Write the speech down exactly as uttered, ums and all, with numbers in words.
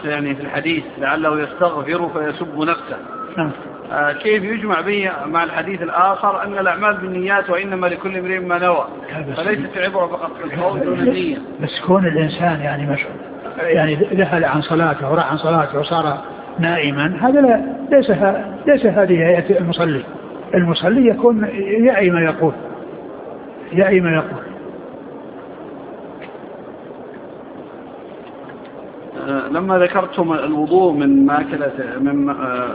يعني في الحديث لعله يستغفر فيسب نفسه. نعم. آه كيف يجمع به مع الحديث الآخر أن الأعمال بالنيات وإنما لكل امرئ ما نوى، فليست عبرة فقط في القول دون النية. بس كون الإنسان يعني مش يعني ذهل عن صلاته وراح عن صلاته وصار نائما، هذا لا ليس ليس هذه هيئة المصلي. المصلي يكون يعي ما يقول يعي ما يقول. لما ذكرتم الوضوء من ماكلة من